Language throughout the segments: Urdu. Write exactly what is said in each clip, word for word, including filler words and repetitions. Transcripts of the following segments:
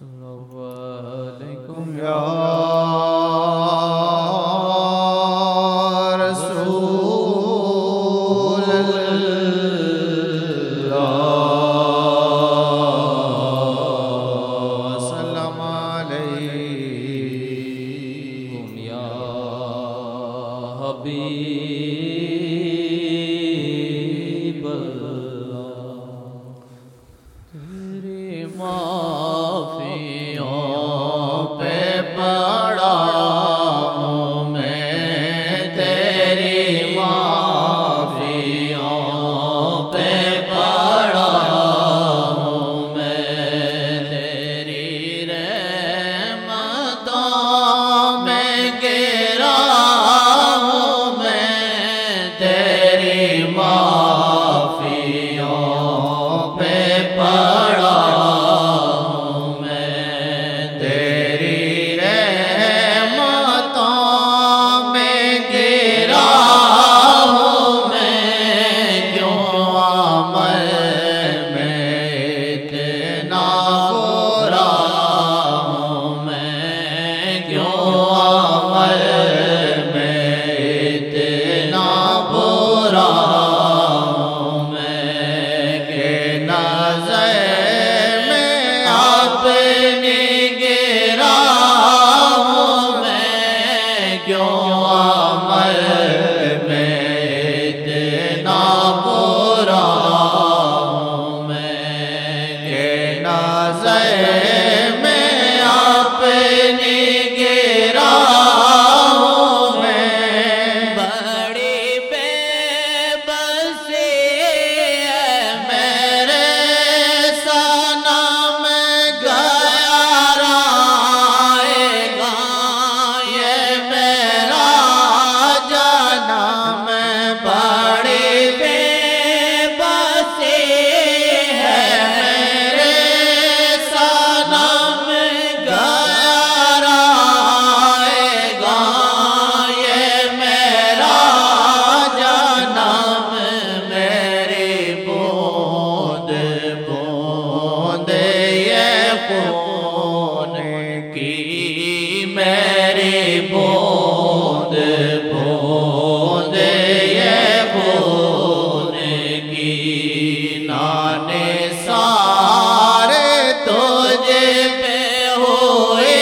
علیکم یا رسول اللہ سلام علیکم یا حبیب اللہ تیری معافیوں پہ پڑا ہوں میں، تیری معافیوں پہ پڑا ہوں میں، تیری رحمتوں میں گرا ہوں میں، تیری معافیوں پہ پڑا ہوں میں، تیری رحمتوں میں گرا ہوں میں، کیوں عمل میں اتنا برا ہوں میں، کیوں عمل میں اتنا برا ہوں میں، کہ نظر میں اپنی گرا ہوں میں، کیوں عمل میں اتنا برا ہوں میں، کہ نظر میں اپنی گرا ہوں میں، بڑی بے بسی ہے میرے صنم گیا رائے گا، یہ میرا جنم بڑی بے بسی ہے میرے صنم گیا رائے گا، یہ میرا جنم میری بوند بوند یہ خون کی، میری بوند بوند یہ خون کی، نانے سارے تجھے پہ ہوئے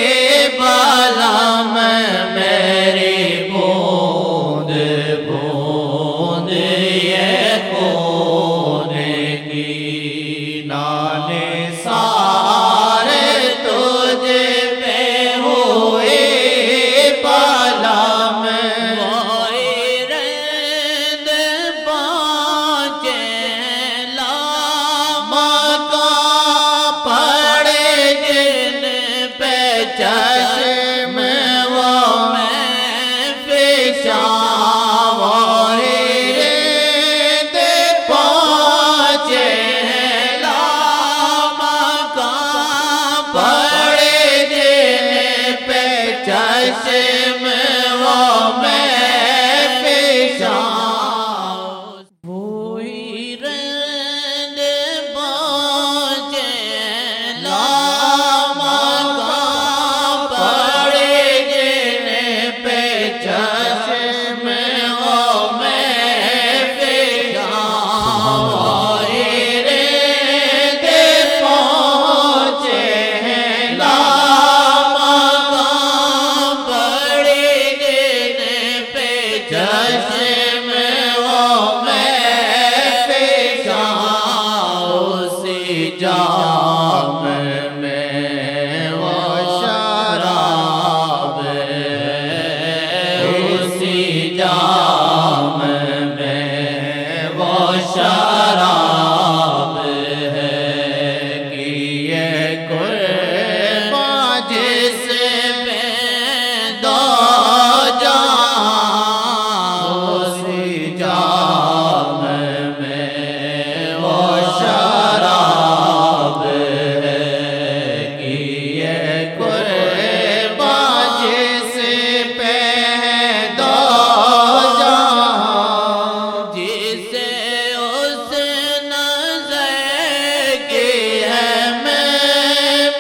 بلم، میری بوند بوند یہ خون کی، نانے سارے تجھے پہ ہوئے بلم، وہی رند پانچے لامکاں پڑے جن پہ چشم وہ میں فشاں، وہی رند پانچے لامکاں پڑے جن پہ چشم وہ میں فشاں، وہی رند پانچے لامکاں پڑے جن پہ چشم وہ میں فشاں، وہی رند پانچے لامکاں پڑے جن پہ چشم وہ میں فشاں، اسی جام میں وہ شراب ہے، اسی جام میں وہ شراب ہے، کہ یہ قرباں جس پہ دو جہاں، اسی جام میں وہ شراب ہے، کہ یہ قرباں جس پہ دو جہاں، جسے اس نظر کی ہے میں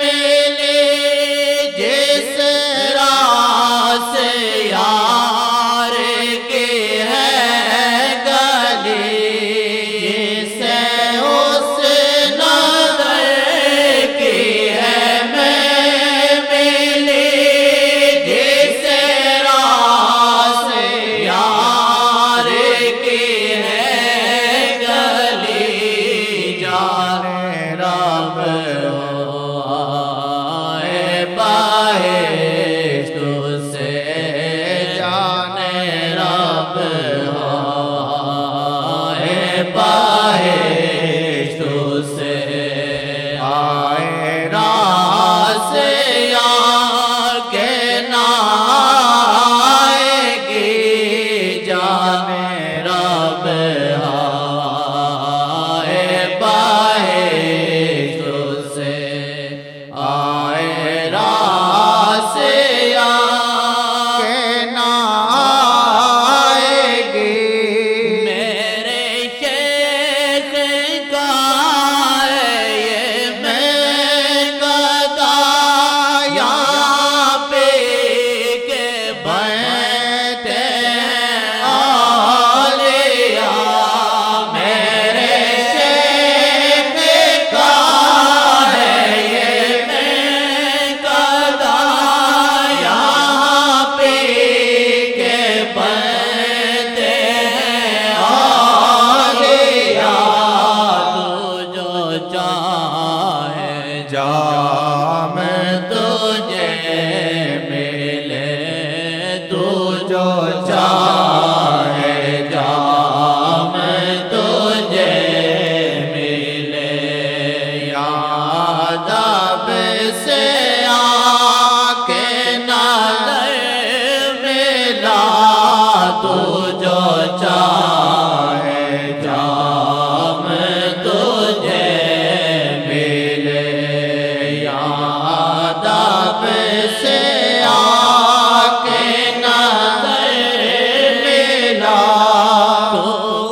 جام تجھے ملے تو جو چاہے جام تجھے ملے یا جب سے آ کے نظر ملا تو جو چاہے جام تجھے ملے یا جب سے آ کے نظر ملا تو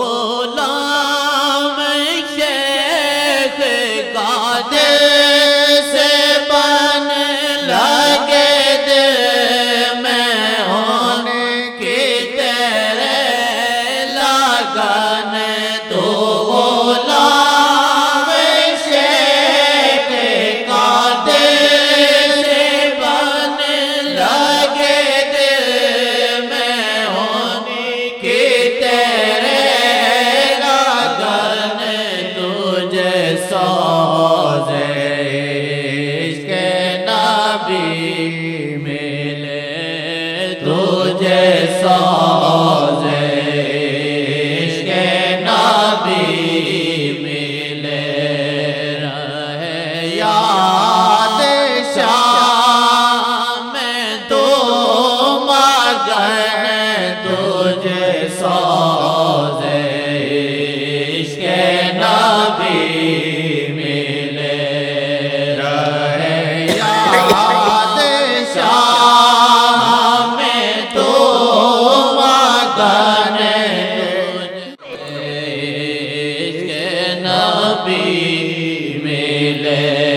غلام شیخ قادر سے بن لگے دل میں ان کی تیرے لگن تو غلام شیخ قادر سے بن لگے دل میں ان کی تیرے لگن تجھے سوز عشق نبی ملے تجھے سوز عشق نبی ملے رہے یاد شام تو مگن تجھے سوز عشق نبی ملے رہے یاد شام تو مگن تجھے عشق نبی ملے